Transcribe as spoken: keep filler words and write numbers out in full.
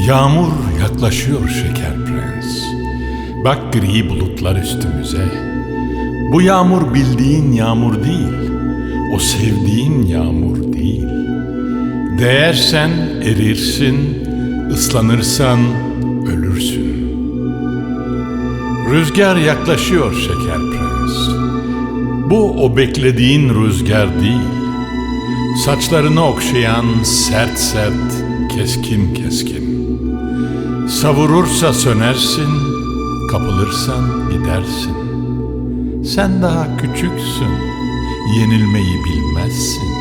Yağmur yaklaşıyor şeker prens. Bak gri bulutlar üstümüze. Bu yağmur bildiğin yağmur değil. O sevdiğin yağmur değil. Değersen erirsin, ıslanırsan ölürsün. Rüzgar yaklaşıyor şeker prens. Bu o beklediğin rüzgar değil. Saçlarını okşayan sert sert, keskin keskin. Savurursa sönersin, kapılırsan gidersin. Sen daha küçüksün, yenilmeyi bilmezsin.